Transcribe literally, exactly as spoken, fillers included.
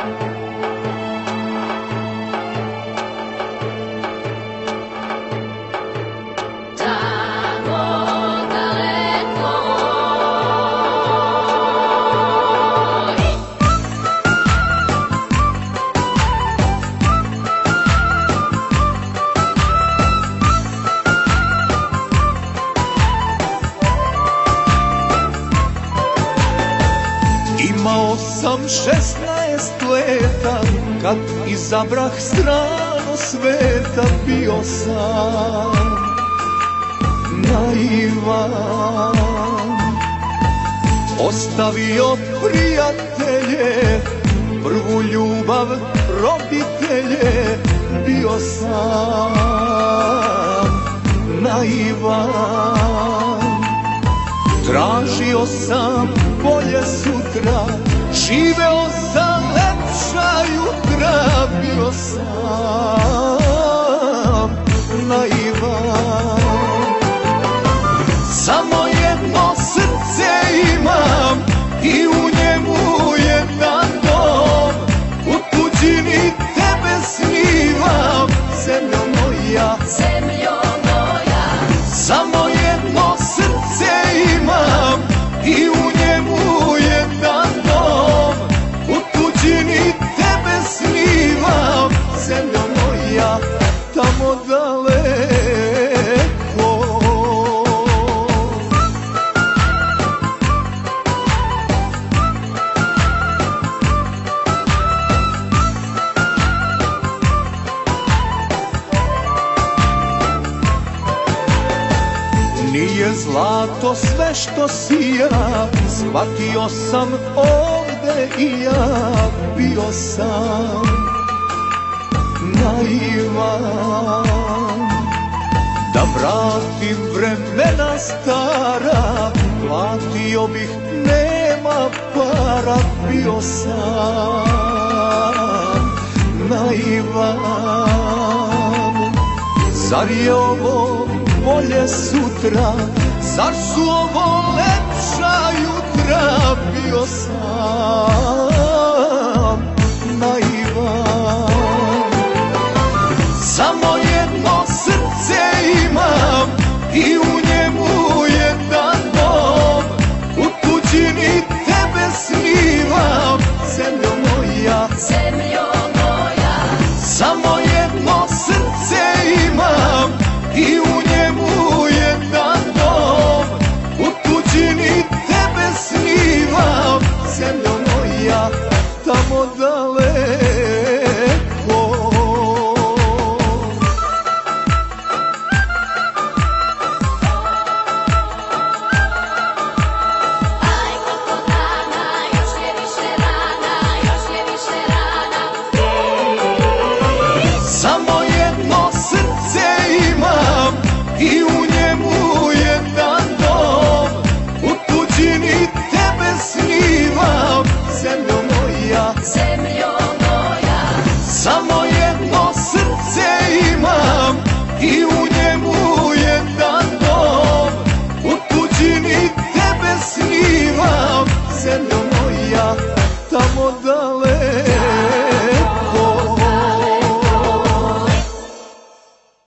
Imao sam šesnaest leta kad izabrah stranu sveta, bio sam naivan. Ostavio prijatelje, prvu ljubav, roditelje, bio sam naivan. Tražio sam bolje sutra, živeo sam lepša jutra, bio sam naivan. Samo jedno srce imam i u njemu jedan dom, u tuđini tebe snivam, zemljo moja, zemljo moja. Samo jedno srce imam i u njemu jedan dom, u tuđini tebe snivam, zemljo moja, tamo daleko. Nije zlato sve što sija, shvatio sam ovde i ja, bio sam naivan. Da vratim vremena stara, platio bih, nema para, bio sam naivan. Zar je ovo bolje sutra, zar su ovo lepša jutra, bio sam